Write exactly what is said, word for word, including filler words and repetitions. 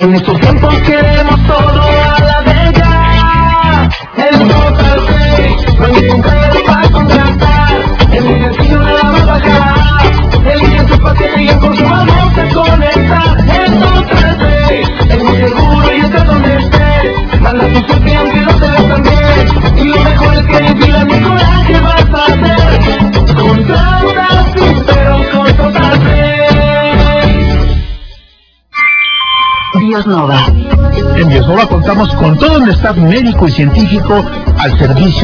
En estos tiempos queremos todo a la de ya. El Total Play, no hay ningún pero para contratar. El mi destino nada más bajará. Elige tu paquete y en con su amor se conecta. El Total Play, es muy seguro y está donde estés. Manda tu suerte aunque no te veas tan bien. Y lo mejor es que dile mi coraje vas a hacer. Contrata sí, pero con Total Play. Biosnova. En Biosnova contamos con todo un staff médico y científico al servicio